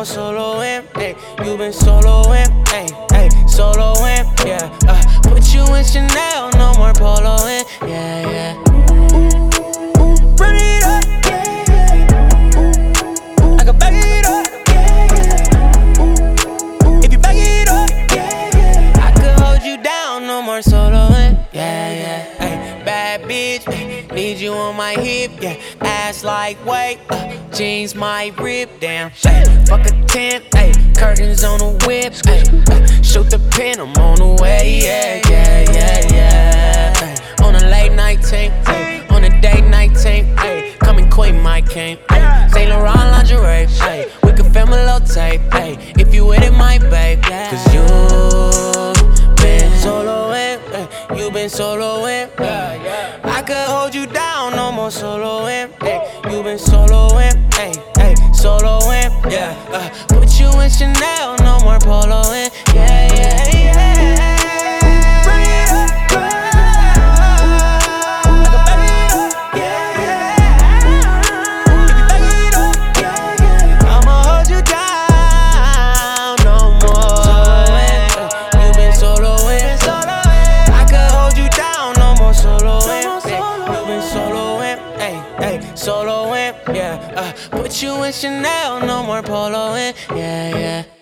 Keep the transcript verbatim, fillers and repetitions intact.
soloing. Hey, you been soloing. Hey, hey, soloing. Yeah, uh, put you in Chanel, no more poloing. Yeah, yeah. Run it up. I can back it up. If you back it up, I could hold you down, no more soloing. Yeah, yeah. Hey, bad bitch, ay, need you on my hip. Yeah, ass like weight, uh, jeans might rip. Damn, ay, fuck a tent, ay, curtains on the whip. Ay, uh, shoot the pin, I'm on the way. Yeah, yeah, yeah, yeah. Ay, on a late night tank, ay, on a date night tank. Ay, coming queen, my king. Ay, Saint Laurent lingerie. Ay, we can film a little tape. Ay, if you with it, my babe. Yeah. Cause you been soloing, ay, you been soloing. Yeah, yeah. I could hold you down, no more soloing. Ay, you been soloing, ay, ay, soloing. Yeah, uh, put you in Chanel, no more poloing. Yeah, yeah, yeah. Bring it up, I can back it up. Yeah, yeah. If you back it up, yeah, yeah, I'ma hold you down, no more soloing. Ay, you been soloing, I could hold you down, no more soloing. Ay, you been soloing, ay, ay, soloing. Yeah, uh, put you in Chanel, no more poloing. Yeah, yeah.